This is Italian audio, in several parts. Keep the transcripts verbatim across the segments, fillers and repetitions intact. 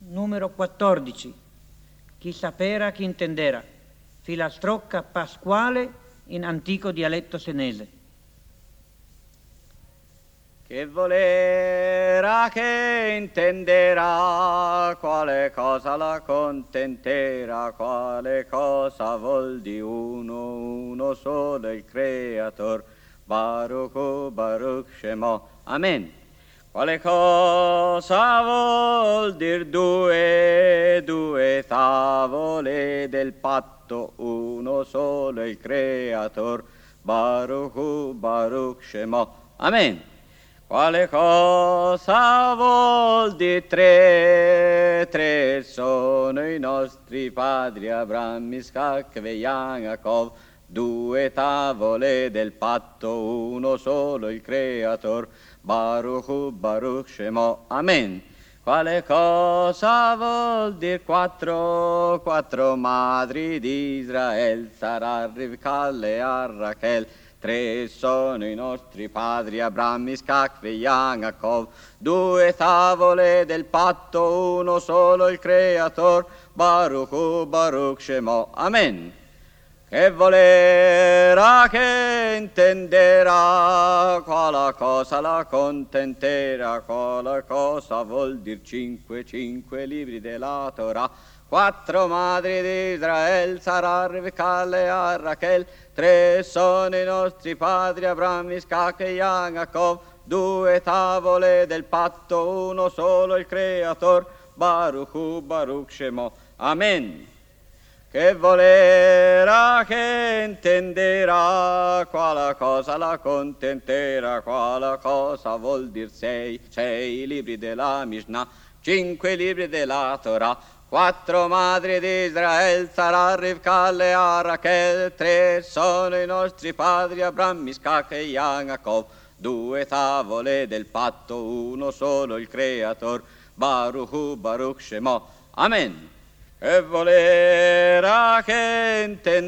numero quattordici. Chi sapera, chi intendera. Filastrocca Pasquale in antico dialetto senese. Che volera, che intenderà, quale cosa la contenterà, quale cosa vuol di uno, uno solo il Creator, Baruch Baruch Shemo. Amen. Quale cosa vuol dir due, due tavole del patto, uno solo il Creator, Baruch Baruch Shemo. Amen. Quale cosa vuol dire tre? Tre sono i nostri padri, Abramo, Isacco e Jacob, due tavole del patto, uno solo il Creator, Baruch Baruch Shemo. Amen. Quale cosa vuol dire quattro? Quattro madri di Israele, Sara, Rivka, Lea, Rachel. Tre sono i nostri padri, Abramo, Isacco e Jacob, due tavole del patto, uno solo il Creator, Baruch Baruch Shemo. Amen. Che volera, che intenderà, quale cosa la contenterà, quale cosa vuol dir cinque, cinque libri della Torah, quattro madri di Israele, Sara, Rivka, Lea, Rachel. Tre sono i nostri padri, Abramo, Isacco e Jacob, due tavole del patto, uno solo il Creator, Baruch Baruch Shemo. Amen. Che volera, che intenderà, quale cosa la contenterà, quale cosa vuol dir sei, sei libri della Mishnah, cinque libri della Torah, quattro madri di Israele, Sara, Rivka, Lea, Rachel. Tre sono i nostri padri, Abramo, Isacco e Jacob, due tavole del patto, uno solo il Creator, Baruch Baruch Shemo. Amen. Che volera, che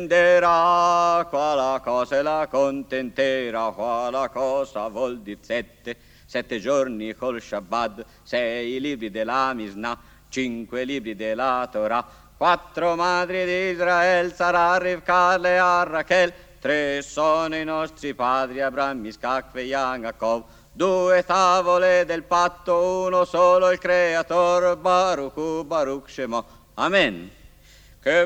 intenderà, quale cosa la contenterà, quale cosa vuol dir sette, sette giorni col Shabbat, sei libri della Mishnah, cinque libri della Torah, quattro madri di Israele, Sara, Rivka, Lea, Rachel. Tre sono i nostri padri, Abramo, Isacco e Jacob, due tavole del patto, uno solo il Creator, Baruch Baruch Shemo. Amen. Che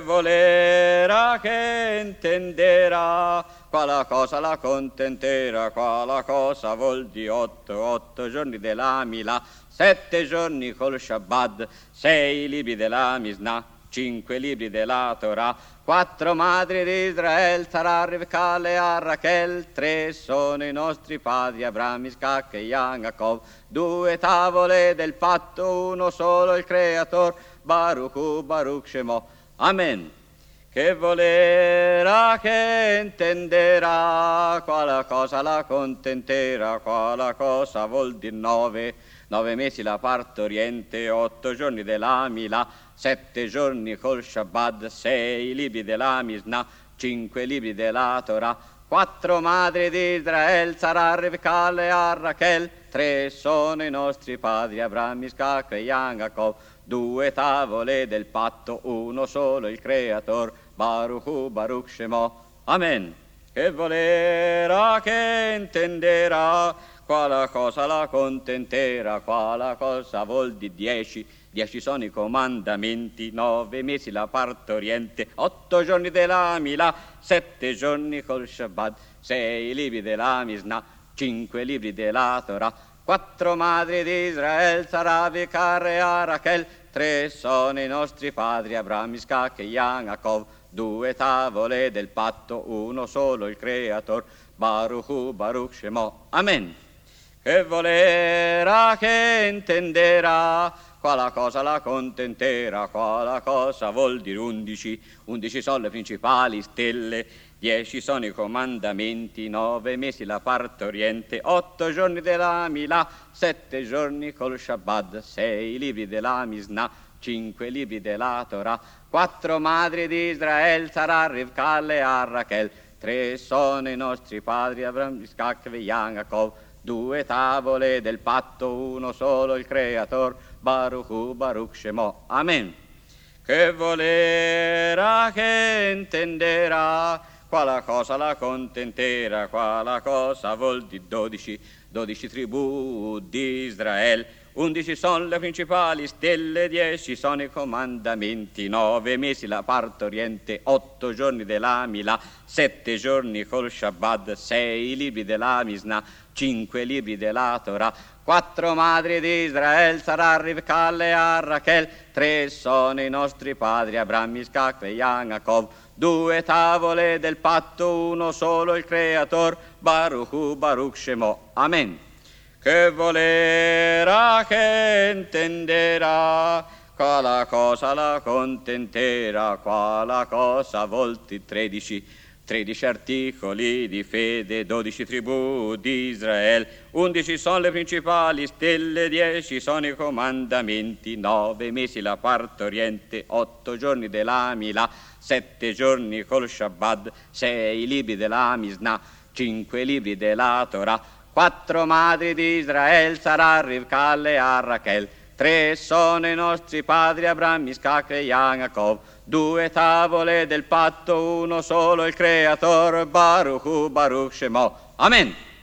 volera, che intenderà, quale cosa la contenterà, quale cosa vuol di otto, otto giorni della Mila, sette giorni col Shabbat, sei libri della Mishnah, cinque libri della Torah, quattro madri di Israele, Sara, Rivka, Lea, Rachel. Tre sono i nostri padri, Abramo, Isacco e Jacob, due tavole del patto, uno solo il Creator, Baruch Baruch Shemo. Amen. Che volera, che intenderà, quale cosa la contenterà, quale cosa vuol dir nove, nove mesi la partoriente, otto giorni della Mila, sette giorni col Shabbat, sei libri della Mishnah, cinque libri della Torah, quattro madri di Israele, Sara, Rivka, Lea, Rachel. Tre sono i nostri padri, Abramo, Isacco e Jacob, due tavole del patto, uno solo il Creator, Baruch Baruch Shemo. Amen. Che volera, che intenderà, quale cosa la contenterà, quale cosa vuol di dieci, dieci sono i comandamenti, nove mesi la partoriente, otto giorni della Mila, sette giorni col Shabbat, sei libri della Mishnah, cinque libri della Torah, quattro madri di Israele, Sara, Rivka, Lea, Rachel. Tre sono i nostri padri, Abramo, Isacco e Jacob, due tavole del patto, uno solo il Creator, Baruch Baruch Shemo. Amen. Che volera, che intenderà, quale cosa la contenterà, quale cosa vuol dire undici, undici sono le principali stelle, dieci sono i comandamenti, nove mesi la partoriente, otto giorni della Mila, sette giorni col Shabbat, sei libri della Mishnah, cinque libri della Torah, quattro madri di Israele, Sara, Rivka, Lea, Rachel. Tre sono i nostri padri, Abramo, Isacco e Jacob, due tavole del patto, uno solo il Creator, Baruch Hu, Baruch Shemo. Amen. Che volera, che intenderà, quale cosa la contenterà, quale cosa vuol di dodici, dodici tribù di Israele. Undici sono le principali stelle, dieci sono i comandamenti, nove mesi la parte oriente, otto giorni della Milà, sette giorni col Shabbat, sei libri della Misna, cinque libri della Torah, quattro madri di Israele, Sarà, Rivka, Lea, Rachel, tre sono i nostri padri, Abramo, Isacco e Yaakov, due tavole del patto, uno solo il Creator, Baruch Hu, Baruch Shemo. Amen. Che volera, che intenderà, quale cosa la contenterà, quale cosa volti tredici, tredici articoli di fede, dodici tribù di Israele, undici sono le principali stelle, dieci sono i comandamenti, nove mesi la parte oriente, otto giorni della Milà, sette giorni col Shabbat, sei libri della Misna, cinque libri della Torah, quattro madri di Israele, Sarà, Rivka, Lea, Rachel, tre sono i nostri padri, Abramo, Isacco e Yaakov, due tavole del patto, uno solo il Creator, Baruch Hu, Baruch Shemo. Amen.